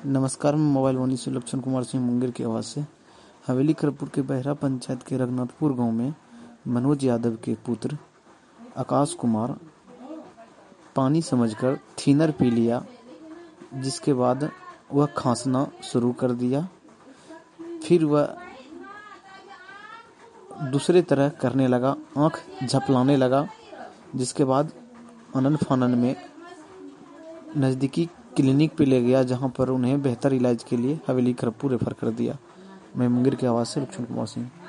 नमस्कार, मैं मोबाइल वाणी से लक्षण कुमार सिंह मुंगेर की आवाज़ से। हवेली खरपुर के बहरा पंचायत के रघुनाथपुर गांव में मनोज यादव के पुत्र आकाश कुमार पानी समझकर थिनर पी लिया, जिसके बाद वह खांसना शुरू कर दिया। फिर वह दूसरे तरह करने लगा, आंख झपलाने लगा, जिसके बाद आनन फानन में नज़दीकी क्लिनिक पे ले गया, जहां पर उन्हें बेहतर इलाज के लिए हवेली खरपुर रेफर कर दिया। मैं मुंगेर की आवाज़ से लक्षण कुमार सिंह।